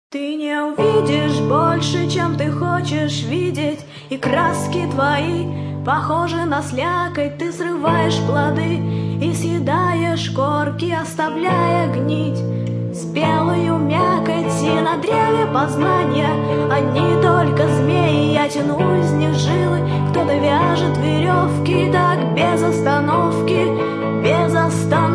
Ты не увидишь больше, чем ты хочешь видеть, и краски твои похожи на слякоть. Ты срываешь плоды и съедаешь корки, оставляя гнить спелую мякоть. И на древе познания одни только змеи. Я тяну из них жилы, кто-то вяжет веревки, так без остановки, без остановки.